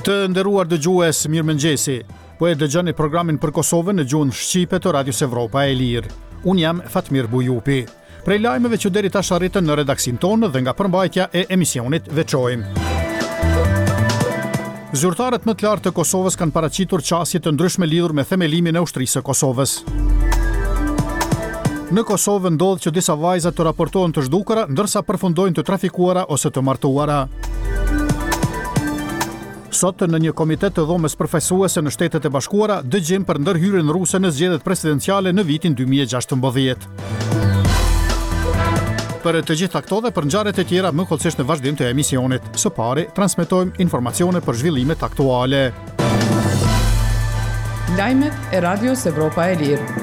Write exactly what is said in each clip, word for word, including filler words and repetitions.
Të nderuar dëgjues, mirëmëngjesi. Po e dëgjoni programin për Kosovën në gjuhën shqipe të Radios Evropa e Lirë. Unë jam Fatmir Bujupi. Prej lajmeve që deri tash arritën në redaksin tonë dhe nga përmbajtja e emisionit veçojmë. Zyrtarët më të lartë të Kosovës kanë paraqitur qasje të ndryshme lidhur me themelimin e ushtrisë së Kosovës. Në Kosovë ndodh që disa vajza të raportohen të zhdukura, ndërsa përfundojnë të trafikuara ose të martuara. Sot në një komitet të dhomës përfaqësuese në Shtetet e Bashkuara, dëgjim për ndërhyrjen ruse në zgjedhjet presidenciale në vitin dy mijë e gjashtëmbëdhjetë. Për të gjitha këto dhe për ngjarjet e tjera më kollësisht në vazhdim të emisionit. Së pari, transmetojmë informacione për zhvillimet aktuale. Lajmet e Radios Evropa e Lirë.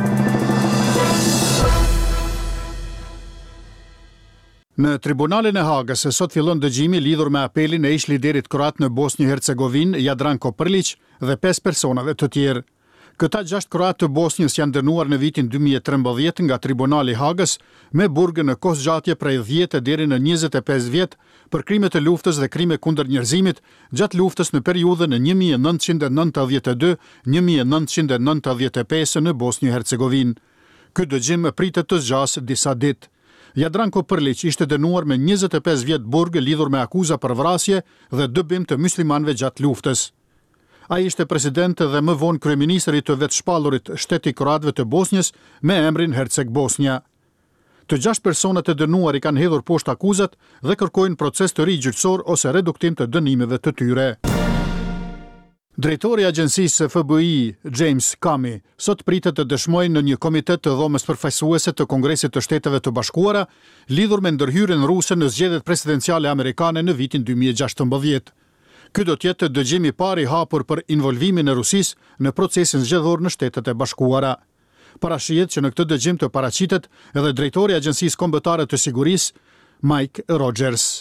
Në tribunalin e Hagës sot fillon dëgjimi lidhur me apelin e ish liderit kroat në Bosnjë-Hercegovinë, Jadranko Prlić, dhe pesë personave të tjerë. Këta gjashtë kroatë të Bosnjës janë dënuar në vitin dy mijë e trembëdhjetë nga tribunali i Hagës me burgë në kohëzgjatje prej dhjetë deri në njëzet e pesë vjet për krime të luftës dhe krime kundër njerëzimit gjatë luftës në periudhën e një mijë e nëntëqind e nëntëdhjetë e dy - një mijë e nëntëqind e nëntëdhjetë e pesë në Bosnjë-Hercegovinë. Ky dëgjim pritet të zgjasë disa ditë. Jadranko Prlić ishte dënuar me njëzet e pesë vjet burg lidhur me akuza për vrasje dhe dëbim të muslimanëve gjatë luftës. Ai ishte president dhe më vonë kryeministri të vetëshpallurit Shteti Kroatëve të Bosnjës me emrin Herceg Bosnia. Të gjashtë personat e dënuar i kanë hedhur poshtë akuzat dhe kërkojnë proces të ri gjyqësor ose reduktim të dënimeve të tyre. Drejtori i Agjencisë F B I, James Comey, sot pritet të dëshmojë në një komitet të dhomës përfaqësuese të Kongresit të Shteteve të Bashkuara lidhur me ndërhyrjen ruse në zgjedhjet presidenciale amerikane në vitin dy mijë e gjashtëmbëdhjetë. Ky do të jetë dëgjimi i parë i hapur për involvimin e Rusisë në procesin zgjedhor në Shtetet e Bashkuara. Parashihet që në këtë dëgjim të paraqitet edhe drejtori i Agjencisë Kombëtare të Sigurisë, Mike Rogers.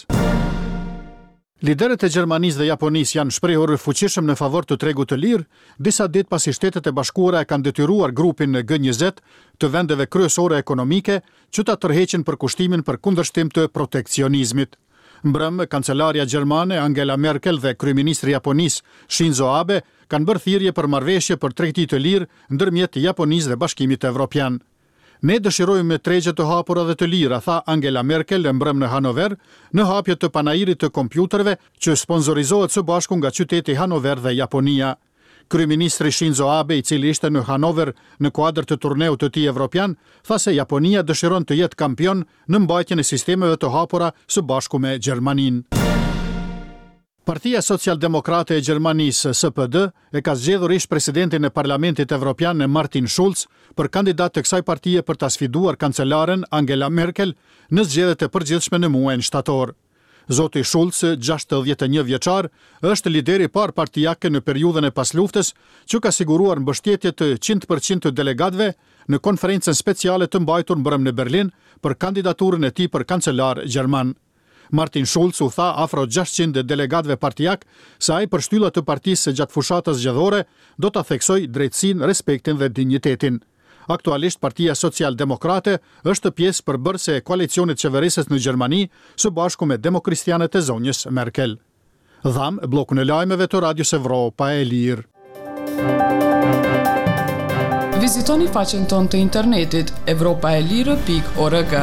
Liderët e Gjermanisë dhe Japonisë janë shprehur fuqishëm në favor të tregut të lirë, disa ditë pasi Shtetet e Bashkuara e kanë detyruar grupin në G njëzet të vendeve kryesore ekonomike që ta tërheqin përkushtimin për kundërshtim të protekcionizmit. Mbrëm, kancelarja gjermane Angela Merkel dhe kryeministri i Japonisë Shinzo Abe kanë bërë thirrje për marrëveshje për tregti të lirë ndërmjet Japonisë dhe Bashkimit Evropian. Ne dëshirojmë tregje të hapura dhe të lira, tha Angela Merkel mbrëm në Hanover, në hapje të panairit të kompjuterëve që sponsorizohet së bashku nga qyteti Hanover dhe Japonia. Kryeministri Shinzo Abe, i cili ishte në Hanover në kuadër të turneut të tij evropian, tha se Japonia dëshiron të jetë kampion në mbajtjen e sistemeve të hapura së bashku me Gjermaninë. Partia Socialdemokrate e Gjermanisë, S P D, e ka zgjedhur ish presidentin e Parlamentit Evropian Martin Schulz për kandidat të kësaj partie për ta sfiduar kancelaren Angela Merkel në zgjedhjet e përgjithshme në muajin shtator. Zoti Schulz, gjashtëdhjetë e një vjeçar, është lideri i parë partijake në periudhën e pasluftës që ka siguruar mbështetje të njëqind përqind të delegatëve në konferencën speciale të mbajtur mbrëm në Berlin për kandidaturën e tij për kancelar gjerman. Martin Schulz u tha afro gjashtëqind delegatëve partijak se ai për shtyllat të partisë gjatë fushatës zgjedhore do ta theksojë drejtësinë, respektin dhe dinjitetin. Aktualisht Partia Social-Demokrate është pjesë përbërëse e koalicionit qeverisës në Gjermani së bashku me demokristianët e zonjës Merkel. Dham blokun e lajmeve të Radios Evropa e Lirë. Vizitoni faqen tonë të internetit evropa e lirë pikë org.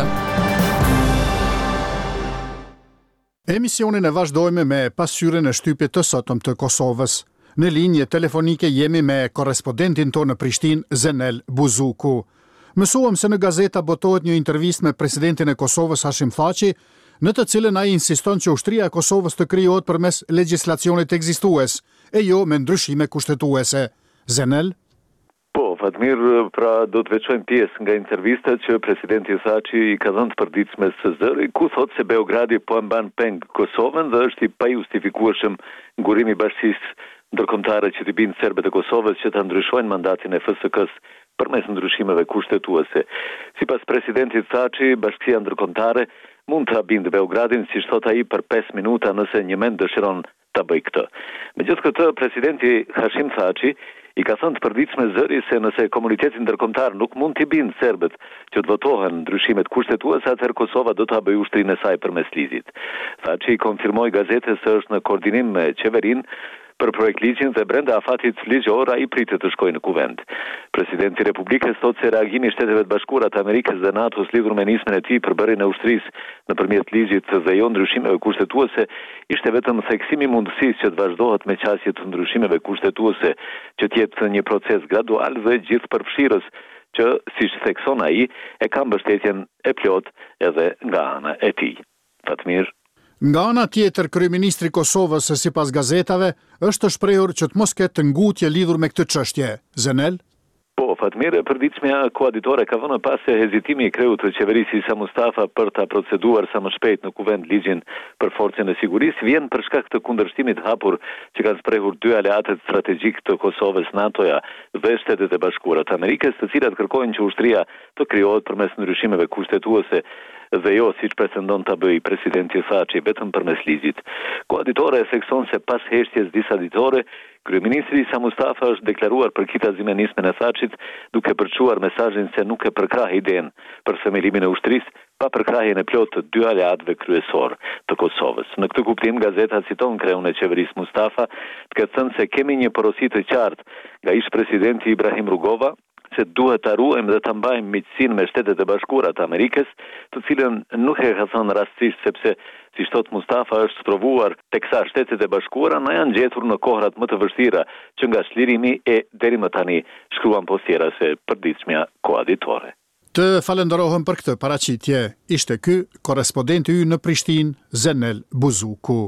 Emisionin e vazhdojmë me pasqyrën e shtypit të sotëm të Kosovës. Në linje telefonike jemi me korrespondentin tonë në Prishtinë, Zenel Buzuku. Mësuam se në gazeta botohet një intervistë me presidentin e Kosovës Hashim Thaçi, në të cilën ai insiston që ushtria e Kosovës të krijohet përmes legjislacionit ekzistues, e jo me ndryshime kushtetuese. Zenel? Po, Fatmir, pra do të veçojmë pjesë nga intervistat që presidenti Thaçi i ka dhënë të përditshme së zëri, ku thotë se Beogradi po e mban peng Kosovën dhe është i pajustifikueshëm ngurimi i bashkisë ndërkombëtare që t'i binë serbët e Kosovës që ta ndryshojnë mandatin e F S K-s përmes ndryshimeve kushtetuese. Sipas presidentit Thaçi, bashkia ndërkombëtare mund ta bindë Beogradin, siç thot ai, për pesë minuta nëse një mend dëshiron ta bëjë këtë. Megjithatë, presidenti Hashim Thaçi i ka thënë të përditshme zëri se nëse komuniteti ndërkombëtar nuk mund t'i bindë serbët që të votohen ndryshimet kushtetuese, atëherë Kosova do ta bëjë ushtrinë e saj përmes ligjit. Thaçi konfirmoi gazetës se është në koordinim me qeverinë për projekt ligjin dhe brenda afatit ligjor ai pritet të shkojë në kuvent. Presidenti i Republikës thotë se reagimi i Shteteve të Bashkuara të Amerikës dhe NATO-s lidhur me nismën e tij për bërjen e ushtrisë nëpërmjet ligjit dhe jo ndryshimeve kushtetuese ishte vetëm theksimi i mundësisë që të vazhdohet me qasje të ndryshimeve kushtetuese, që të jetë një proces gradual dhe gjithëpërfshirës që, siç thekson ai, e ka mbështetjen e plot edhe nga ana e tij. Fatmir. Nga ana tjetër, kryeministri i Kosovës, sipas gazetave, është shprehur që të mos ketë ngutje lidhur me këtë çështje. Zenel? Po, Fatmir, e përditshmja koaditore ka vënë pas se hezitimi i kreut të qeverisë Isa Mustafa për ta proceduar sa më shpejt në kuvent ligjin për forcën e sigurisë vjen për shkak të kundërshtimit hapur që kanë shprehur dy aleatët strategjik të Kosovës, NATO-ja dhe Shtetet e Bashkuara të Amerikës, të cilat kërkojnë që ushtria të krijohet përmes ndryshimeve kushtetuese dhe jo siç pretendon ta bëjë presidenti Thaçi vetëm përmes ligjit. Koaditore e thekson se pas heshtjes disa ditore, kryeministri Isa Mustafa është deklaruar për kitazimin e nismën e Thaçit, duke përçuar mesazhin se nuk e përkrah idenë për themelimin e ushtrisë pa përkrahjen e plotë të dy aleatëve kryesor të Kosovës. Në këtë kuptim, gazeta citon kreun e qeverisë Mustafa, duke thënë se kemi një porosi të qartë nga ish presidenti Ibrahim Rugova se duhet ta ruajmë dhe ta mbajmë miqësinë me Shtetet e Bashkuara të Amerikës, të cilën nuk e ka thënë rastësisht sepse, si thot Mustafa, është provuar teksa Shtetet e Bashkuara na janë gjetur në kohrat më të vështira që nga çlirimi e deri më tani, shkruan postjera se përditshmja koaditore. Të falenderohem për këtë paraqitje. Ishte ky korrespondenti ynë në Prishtinë, Zenel Buzuku.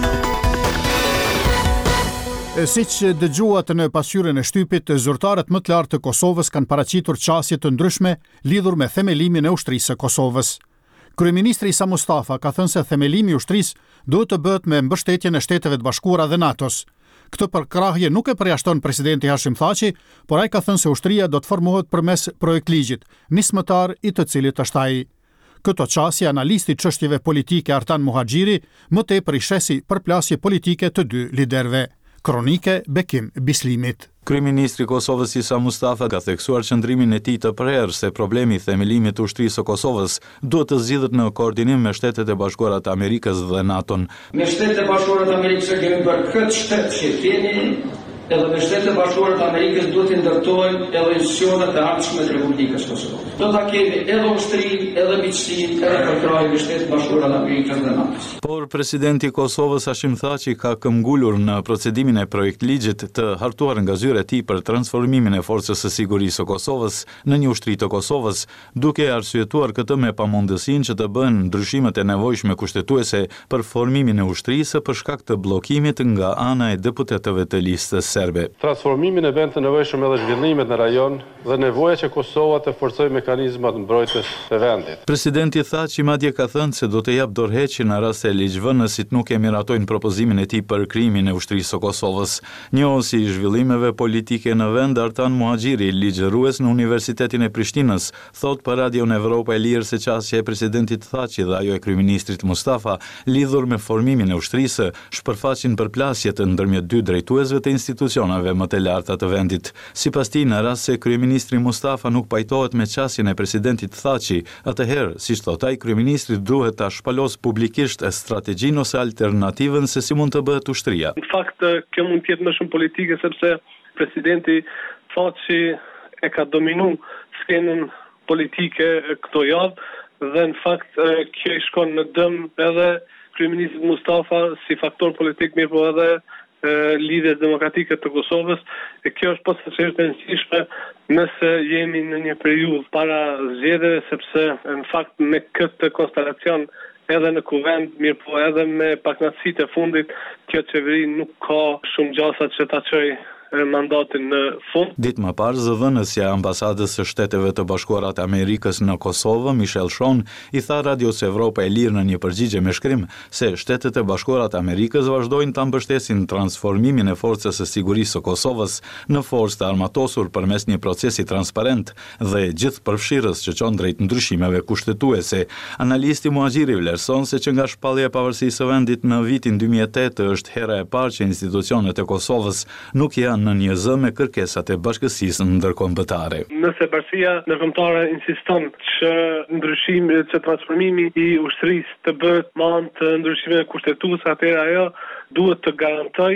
Si që dëgjuat në pasqyrën e shtypit, zyrtarët më të lartë të Kosovës kanë paraqitur qasje të ndryshme lidhur me themelimin e ushtrisë së Kosovës. Kryeministri Isa Mustafa ka thënë se themelimi i ushtrisë duhet të bëhet me mbështetjen e Shteteve të Bashkuara dhe NATO-s. Këtë përkrahje nuk e përjashton presidenti Hashim Thaçi, por ai ka thënë se ushtria do të formohet përmes projektligjit, nismëtar i të cilit është ai. Këto qasje analisti çështjeve politike Artan Muhaxhiri më tepër i shesi përplasje politike të dy liderëve. Kronike Bekim Bislimit. Kryeministri i Kosovës Isa Mustafa ka theksuar qëndrimin e tij të prerë se problemi i themelimit të ushtrisë së Kosovës duhet të zgjidhet në koordinim me Shtetet e Bashkuara të Amerikës dhe NATO-n. Me Shtetet e Bashkuara të Amerikës kemi bërë këtë shtet që keni, edhe me Shtetet e Bashkuara të Amerikës duhet të ndërtojnë edhe institucionet e ardhshme të Republikës Kosovës. Do ta kemi edhe ushtrinë, edhe miqësinë, edhe përkrahjen me Shtetet e Bashkuara të Amerikës dhe NATO-s. Por presidenti i Kosovës Hashim Thaçi ka këmbgulur në procedimin e projektligjit të hartuar nga zyra e tij për transformimin e Forcës së Sigurisë së Kosovës në një ushtri të Kosovës, duke arsyetuar këtë me pamundësinë që të bëhen ndryshimet e nevojshme kushtetuese për formimin e ushtrisë për shkak të bllokimit nga ana e deputetëve të listës serbe. Transformimin e bën të nevojshëm edhe zhvillimet në rajon dhe nevoja që Kosova të forcojë mekanizmat mbrojtës të vendit. Presidenti Thaçi madje ka thënë se do të jap dorëheqje në rast se ligjvënësit nuk e miratojnë propozimin e tij për krijimin e ushtrisë së Kosovës. Njohësi i zhvillimeve politike në vend, Artan Muhaxhiri, ligjërues në Universitetin e Prishtinës, thot për Radion Evropa e Lirë se qasja e presidentit Thaçi dhe ajo e kryeministrit Mustafa lidhur me formimin e ushtrisë shpërfaqin përplasje të ndërmjet dy drejtuesve të institucioneve më të larta të vendit. Sipas tij, në rast se kryeministri Mustafa nuk pajtohet me qasjen e presidentit Thaçi, atëherë, siç thot ai, kryeministri duhet ta shpalos publikisht strategjinë ose alternativën se si mund të bëhet ushtria. Në fakt, kjo mund të jetë më shumë politike sepse presidenti Thaçi e ka dominu skenën politike këto javë dhe në fakt kjo i shkon në dëm edhe kryeministrit Mustafa si faktor politik, mirë po edhe lidhjes demokratike të Kosovës, e kjo është posaçërisht e rëndësishme nëse jemi në një periudhë para zgjedhjeve, sepse në fakt me këtë konstelacion edhe në kuvend, mirë po edhe me paknatësitë e fundit, kjo qeveri nuk ka shumë gjasa që ta çojë mandatin në fund. Ditë më parë, zëvendësja e ambasadës së Shteteve të Bashkuara të Amerikës në Kosovë, Michelle Shon, i tha Radios Evropa e Lirë në një përgjigje me shkrim se Shtetet e Bashkuara të Amerikës vazhdojnë ta mbështesin transformimin e Forcës së Sigurisë së Kosovës në forcë të armatosur përmes një procesi transparent dhe gjithëpërfshirës që çon drejt ndryshimeve kushtetuese. Analisti Muhaxhiri vlerëson se që nga shpallja e pavarësisë së vendit në vitin dy mijë e tetë është hera e parë që institucionet e Kosovës nuk janë në një zë me kërkesat e bashkësisë ndërkombëtare. Nëse bashkia ndërkombëtare insiston që ndryshimi, që transformimi i ushtrisë të bëhet me anë të ndryshimeve kushtetuese, atëherë ajo duhet të garantojë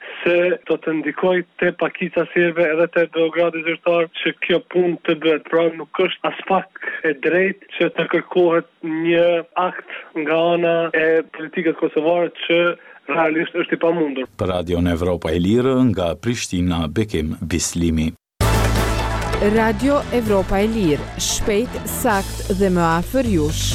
se do të ndikoj te pakica serbe edhe te Beogradi zyrtar që kjo punë të bëhet. Pra nuk është as pak e drejtë që të kërkohet një akt nga ana e politikës kosovare që realisht është i pamundur. Për Radion Evropa e Lirë nga Prishtina, Bekim Bislimi. Radio Evropa e Lirë, shpejt, sakt dhe më afër jush.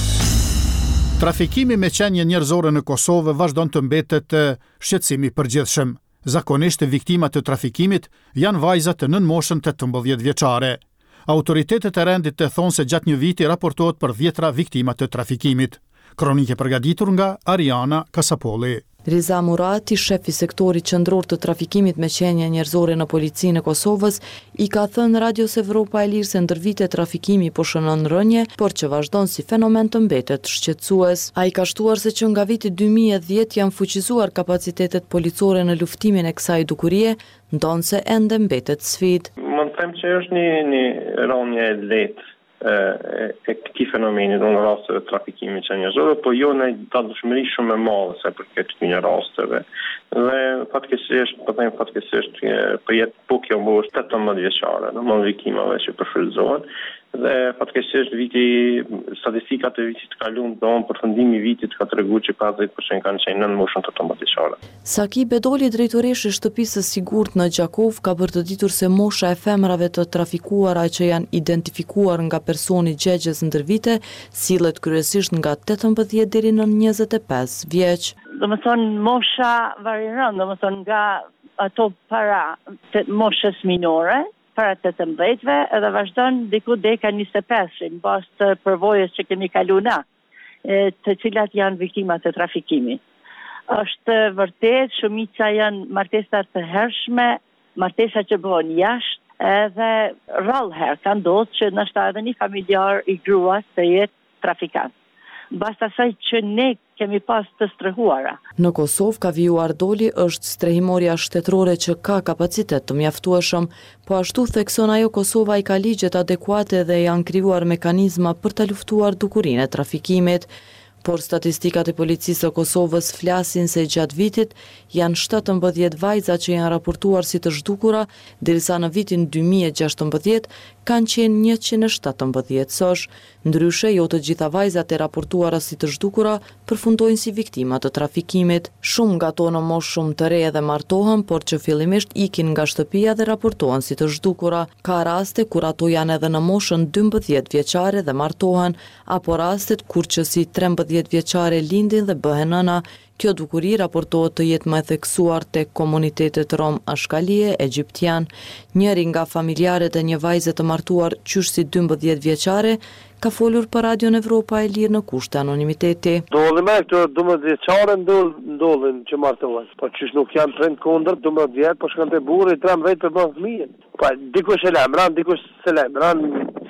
Trafikimi me qenie njerëzore në Kosovë vazhdon të mbetet shqetësim i përgjithshëm. Zakonisht viktimat të trafikimit janë vajzat të nën moshën tetëmbëdhjetë vjeçare. Autoritetet e rendit të thonë se gjatë një viti raportohet për dhjetra viktimat të trafikimit. Kronike përgatitur nga Ariana Kasapolli. Riza Murati, shef i sektorit qendror të trafikimit me qenie njerëzore në policinë e Kosovës, i ka thënë Radios Evropa e Lirë se ndër vite trafikimi po shënon rënje, por që vazhdon si fenomen të mbetet shqetësues. Ai ka shtuar se që nga viti dy mijë e dhjetë janë fuqizuar kapacitetet policore në luftimin e kësaj dukurie, ndonse ende mbetet sfidë. Mund të them që është një, një rënje e lehtë e, e këtij fenomeni në rasteve të trafikimit që njerëzore, po jo në dallueshmëri shumë e madhe sa për këtë këtyre rasteve. Dhe fatkeqësisht, po them fatkeqësisht, po jetë po kjo moshë tetëmbëdhjetë vjeçare, domthonë viktimave që përfryzohen. Dhe fatkeqësisht viti statistikat e vitit të kaluar, domthonë përfundimi i vitit ka treguar që pesëdhjetë përqind kanë qenë nën moshën tetëmbëdhjetë vjeçare. Saki Bedoli, drejtoresh e shtëpisë së sigurt në Gjakov, ka bërë të ditur se mosha e femrave të trafikuara që janë identifikuar nga personi gjegjes ndër vite sillet kryesisht nga tetëmbëdhjetë deri në njëzet e pesë vjeç. Domethënë mosha varion, domethënë nga ato para të moshës minore, para tetëmbëdhjetëve, edhe vazhdon diku deri ka njëzet e pesë, në bazë të përvojës që kemi kaluar na, të cilat janë viktima të trafikimit. Është vërtet, shumica janë martesa të hershme, martesa që bëhen jashtë, edhe rrallëherë ka ndodhur që ndoshta edhe një familjar i gruas të jetë trafikant. Basta asaj që ne kemi pas të strehuara. Në Kosovë ka vijuar doli është strehimorja shtetërore që ka kapacitet të mjaftueshëm, po ashtu thekson ajo Kosova i ka ligjet adekuate dhe janë krijuar mekanizma për ta luftuar dukurinë e trafikimit. Por statistikat e policisë së Kosovës flasin se gjatë vitit janë shtatëmbëdhjetë vajza që janë raportuar si të zhdukura, derisa në vitin dy mijë e gjashtëmbëdhjetë kanë qenë njëqind e shtatëmbëdhjetë sosh. Ndryshe, jo të gjitha vajzat e raportuara si të zhdukura përfundojnë si viktima të trafikimit. Shumë nga to në moshë shumë të re dhe martohen, por që fillimisht ikin nga shtëpia dhe raportohen si të zhdukura. Ka raste kur ato janë edhe në moshën dymbëdhjetë vjeçare dhe martohen, apo rastet kur që si trembëdhjetë vjeçare lindin dhe bëhen nëna. Kjo dukuri raportohet të jetë më e theksuar tek komunitetet rom ashkalie, egjiptian. Njëri nga familjarët e një vajze të martuar qysh si dymbëdhjetë vjeçare ka folur për Radion Evropa e Lirë në kushte anonimiteti. Ndodhin me këto dymbëdhjetë vjeçare ndodhin që martohen, po qysh nuk janë trend kundër dymbëdhjetë, po shkon te burri trembëdhjetë për bën fëmijën. Po dikush e lajmëron, dikush se lajmëron,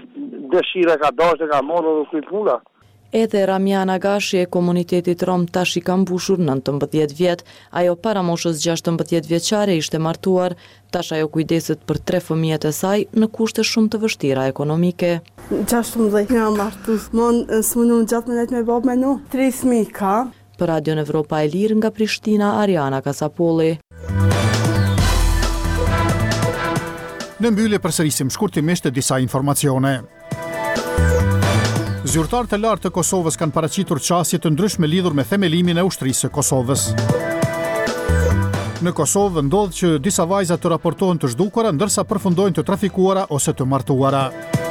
dëshira ka dashur ka marrë kuj puna. Edhe Ramian Agashi e komunitetit rom tash i ka mbushur nëntëmbëdhjetë vjet. Ajo para moshës gjashtëmbëdhjetë vjeçare ishte martuar, tash ajo kujdeset për tre fëmijët e saj në kushte shumë të vështira ekonomike. gjashtëmbëdhjetë jam martuar, mon s'mundum gjatë me lejt me bab me nu. Tre fëmijë ka. Për Radion Evropa e Lirë nga Prishtina, Ariana Kasapolli. Në mbyllje përsërisim shkurtimisht disa informacione. Zyrtarë të lartë të Kosovës kanë paraqitur qasje të ndryshme lidhur me themelimin e ushtrisë së Kosovës. Në Kosovë ndodh që disa vajza të raportohen të zhdukura, ndërsa përfundojnë të trafikuara ose të martuara.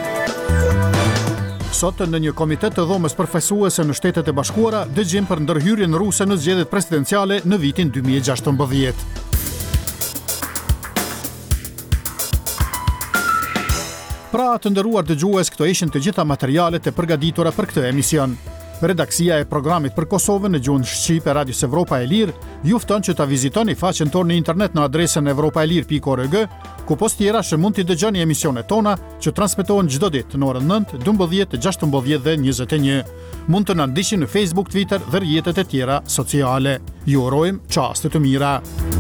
Sot në një komitet të dhomës përfaqësuese në Shtetet e Bashkuara, dëgjim për ndërhyrjen ruse në zgjedhjet presidenciale në vitin dy mijë e gjashtëmbëdhjetë. Pra të nderuar dëgjues, këto ishin të gjitha materialet e përgatitura për këtë emision. Redaksia e programit për Kosovën në gjuhën shqipe Radios Evropa e Lirë ju fton që ta vizitoni faqen tonë në internet në adresën evropaelir pikë org, ku post tjera që mund t'i dëgjoni emisionet tona që transmetohen çdo ditë në orën nëntë, dymbëdhjetë, gjashtëmbëdhjetë dhe njëzet e një. Mund të na ndiqni në Facebook, Twitter dhe rrjetet e tjera sociale. Ju urojmë çaste të mira.